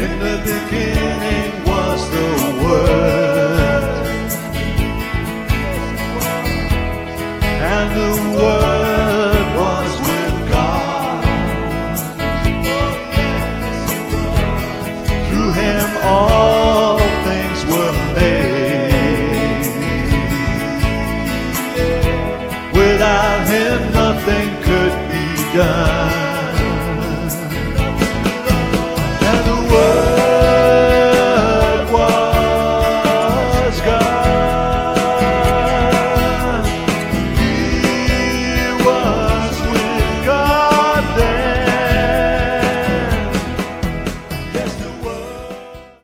In the beginning was the Word, and the Word was with God. Through Him all things were made. Without Him nothing could be done. And the Word was God.